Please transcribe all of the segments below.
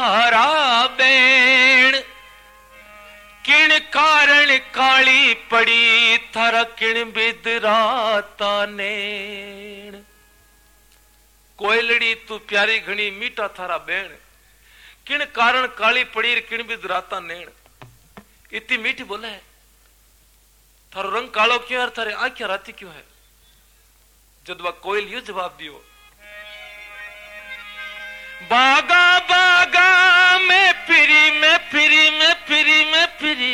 थारा बेण किण कारण काली पड़ी थारा किण बिदराता नेण। कोयलड़ी तू प्यारी घणी मीठा थारा बेण किण कारण काली पड़ी किण बिदराता नेण। इतनी मीठी बोले है थारो रंग कालो क्यों है थारे आंखें राती क्यों है। जदवा कोयल यू जवाब दियो बागा बागा में फिरी में फिरी में फिरी में फिरी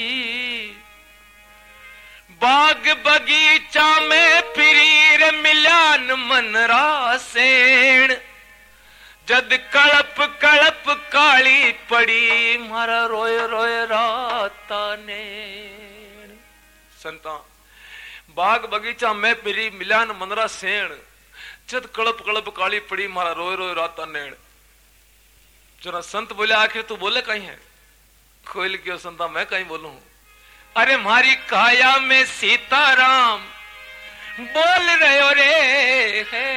बाग बगीचा में फिरी रे मिलान मनरा सेण। जद कड़प कड़प काली पड़ी मारा रोय रोय राता ने। संता बाग बगीचा में फिरी मिलान मनरा सेण जद कड़प कड़प काली पड़ी मारा रोय रोय राता नेण। जरा संत बोले आखिर तू बोले कहीं है। कोयल क्यों संता मैं कहीं बोलूं। अरे मारी काया में सीताराम बोल रहे हो रे है।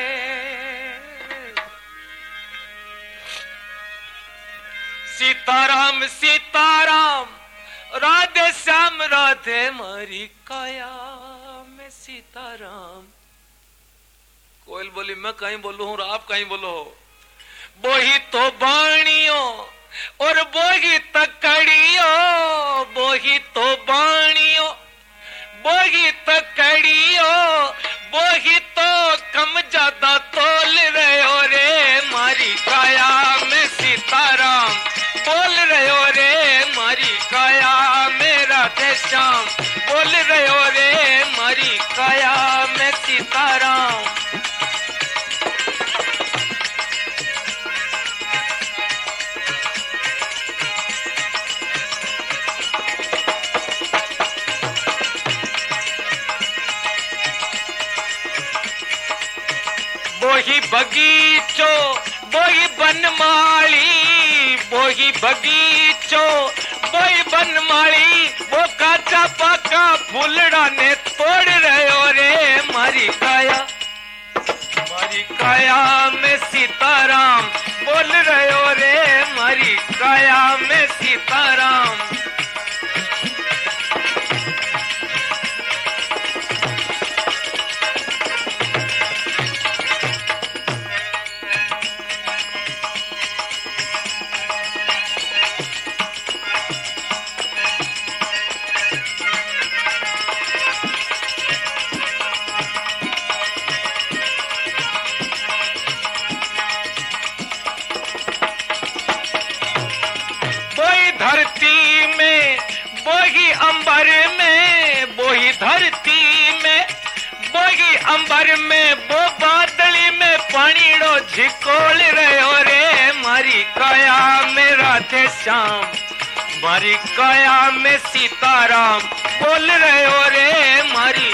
सीताराम सीताराम राधे श्याम राधे मारी काया में सीताराम। कोयल बोली मैं कहीं बोलू हूं और आप कहीं बोलो हो। बोही तो बाणियों और बोही तकड़ियों बोही तो बाणियों बोही तकड़ियों बोही तो कम ज्यादा तोल रहे हो रे मारी काया में सीताराम बोल रहे हो रे मारी काया में राधे श्याम बोल रहे हो रे मारी काया में सीताराम। बोही बगीचो बोही बनमाली बोही बगीचो बोही बनमाली वो काचा पाका फूलड़ा ने तोड़ रहे हो रे मारी काया में सीताराम बोल रहे हो रे मारी काया में सीताराम। अंबर में वो बादली में पानीड़ो झिकोल रहे हो रे मारी काया में राधे श्याम मारी काया में सीताराम बोल रहे हो रे मारी।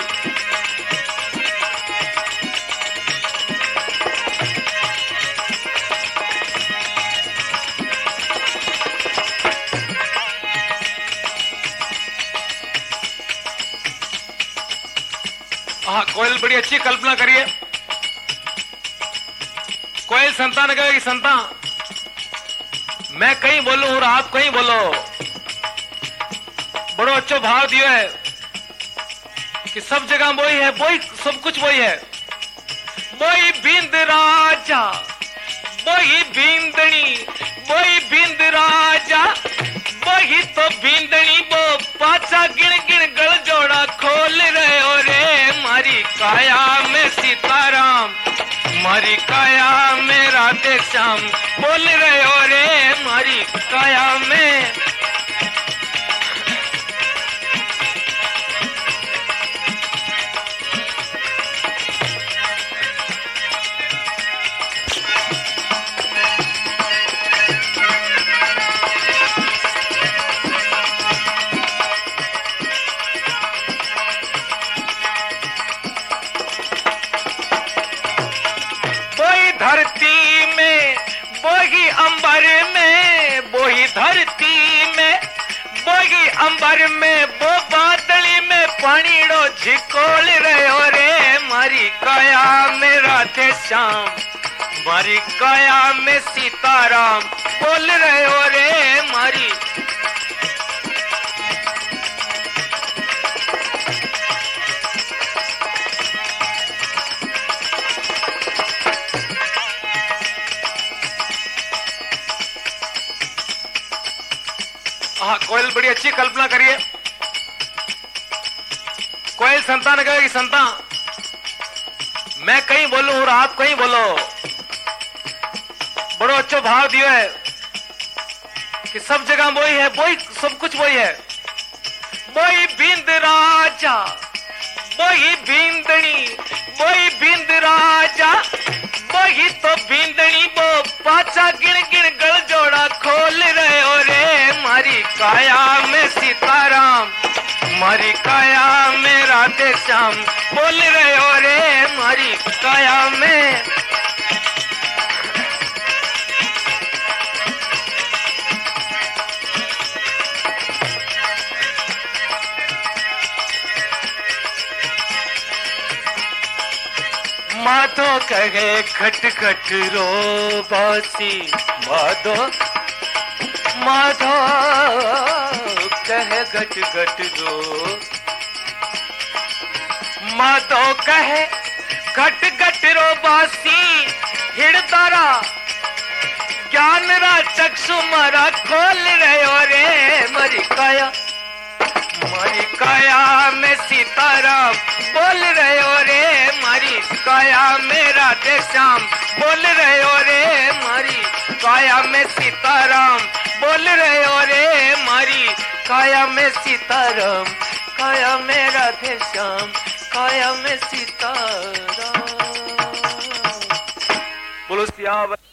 हाँ कोयल बड़ी अच्छी कल्पना करिए। कोयल संता ने कहा कि संता मैं कहीं बोलूं और आप कहीं बोलो। बड़ो अच्छो भाव दियो है कि सब जगह वही है वही सब कुछ वही है। वही बिंद राजा वही बिंदनी वही बिंद राजा वही तो बिंदनी वो पाचा गिण गिण गल जोड़ा खोल रहे हो रे मारी काया में सीताराम मारी काया में राधे श्याम बोल रहे हो रे मारी काया में। धरती में बोही अंबर में बोही धरती में बोही अंबर में वो बादली में पानीड़ो झिकोल रहे हो रे मारी काया में राधे श्याम मारी काया में सीताराम बोल रहे हो रे मारी। हाँ, कोयल बड़ी अच्छी कल्पना करिए। कोयल संता ने कहा कि संता मैं कहीं बोलूं और आप कहीं बोलो। बड़ो अच्छा भाव दियो है कि सब जगह वही है, वही सब कुछ वही है। वही बिंद राजा, वही बिंदनी, वही बिंद राजा, वही तो बिंदनी वो पाचा गिण गिण गल जोड़ा खोल रहे हो रे मारी काया में सीताराम, मारी काया में राधे श्याम बोल रहे हो रे मारी काया में। माधो कहे खट खट रो बासी, माधो माधो कहे घट घट रो, माधो कहे घट घट रो बासी हिड़दारा ज्ञान रा चक्षु मारा खोल रहे हो रे मारी काया, मारी काया में सीताराम बोल रहे हो रे मारी काया में राधे श्याम बोल रहे हो रे मारी काया में सीताराम बोल रहे हो रे मारी काया में सीताराम, काया में राधे श्याम, काया में सीताराम। बोलो सियावर।